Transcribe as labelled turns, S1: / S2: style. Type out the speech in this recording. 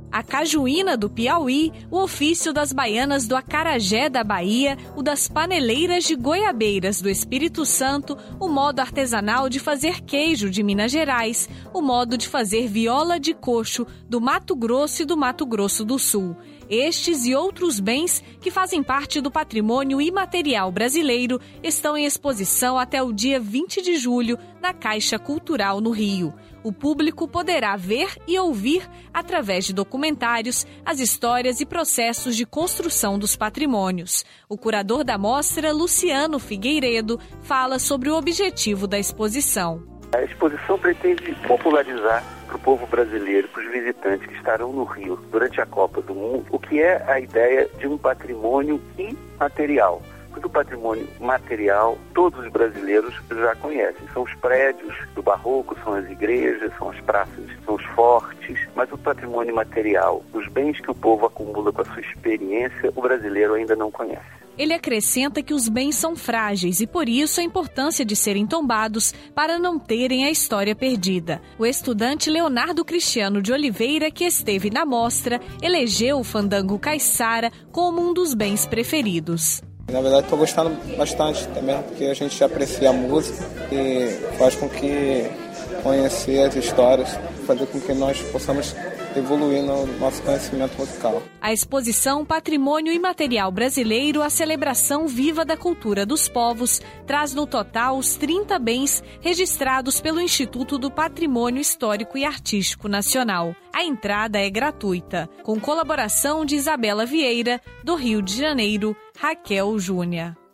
S1: a cajuína do Piauí, o ofício das baianas do acarajé da Bahia, o das paneleiras de goiabeiras do Espírito Santo, o modo artesanal de fazer queijo de Minas Gerais, o modo de fazer viola de coxo do Mato Grosso e do Mato Grosso do Sul. Estes e outros bens que fazem parte do patrimônio imaterial brasileiro estão em exposição até o dia 20 de julho na Caixa Cultural no Rio. O público poderá ver e ouvir, através de documentários, as histórias e processos de construção dos patrimônios. O curador da mostra, Luciano Figueiredo, fala sobre o objetivo da exposição.
S2: A exposição pretende popularizar para o povo brasileiro, para os visitantes que estarão no Rio durante a Copa do Mundo, o que é a ideia de um patrimônio imaterial. Porque o patrimônio material, todos os brasileiros já conhecem. São os prédios do barroco, são as igrejas, são as praças, são os fortes. Mas o patrimônio material, os bens que o povo acumula com a sua experiência, o brasileiro ainda não conhece.
S1: Ele acrescenta que os bens são frágeis e, por isso, a importância de serem tombados para não terem a história perdida. O estudante Leonardo Cristiano de Oliveira, que esteve na mostra, elegeu o fandango caiçara como um dos bens preferidos.
S3: Na verdade, estou gostando bastante também, porque a gente aprecia a música e faz com que conhecer as histórias, fazer com que nós possamos evoluir no nosso conhecimento musical.
S1: A exposição Patrimônio Imaterial Brasileiro, a celebração viva da cultura dos povos, traz no total os 30 bens registrados pelo Instituto do Patrimônio Histórico e Artístico Nacional. A entrada é gratuita, com colaboração de Isabela Vieira, do Rio de Janeiro, Raquel Júnior.